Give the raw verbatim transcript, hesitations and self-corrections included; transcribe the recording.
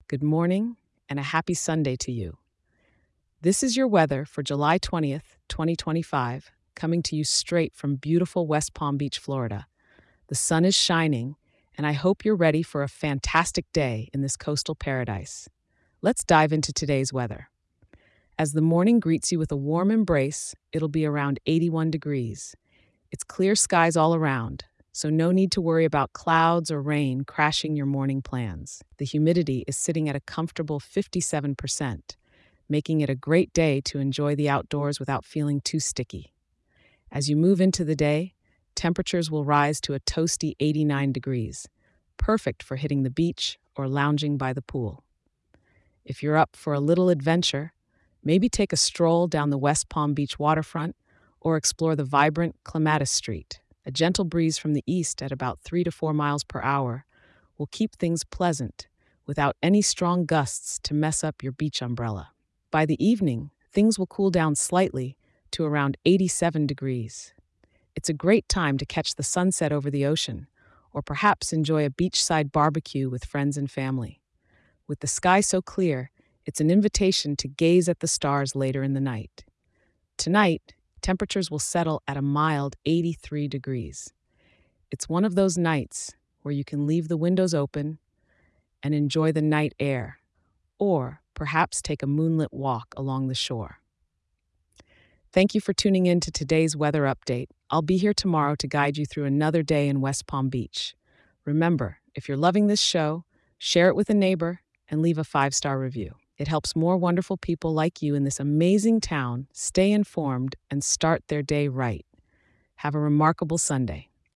Good morning and a happy Sunday to you. This is your weather for July twentieth, twenty twenty-five, coming to you straight from beautiful West Palm Beach, Florida. The sun is shining, and I hope you're ready for a fantastic day in this coastal paradise. Let's dive into today's weather. As the morning greets you with a warm embrace, it'll be around eighty-one degrees. It's clear skies all around, so no need to worry about clouds or rain crashing your morning plans. The humidity is sitting at a comfortable fifty-seven percent, making it a great day to enjoy the outdoors without feeling too sticky. As you move into the day, temperatures will rise to a toasty eighty-nine degrees, perfect for hitting the beach or lounging by the pool. If you're up for a little adventure, maybe take a stroll down the West Palm Beach waterfront or explore the vibrant Clematis Street. A gentle breeze from the east at about three to four miles per hour will keep things pleasant without any strong gusts to mess up your beach umbrella. By the evening, things will cool down slightly to around eighty-seven degrees. It's a great time to catch the sunset over the ocean, or perhaps enjoy a beachside barbecue with friends and family. With the sky so clear, it's an invitation to gaze at the stars later in the night. Tonight, temperatures will settle at a mild eighty-three degrees. It's one of those nights where you can leave the windows open and enjoy the night air, or perhaps take a moonlit walk along the shore. Thank you for tuning in to today's weather update. I'll be here tomorrow to guide you through another day in West Palm Beach. Remember, if you're loving this show, share it with a neighbor and leave a five-star review. It helps more wonderful people like you in this amazing town stay informed and start their day right. Have a remarkable Sunday.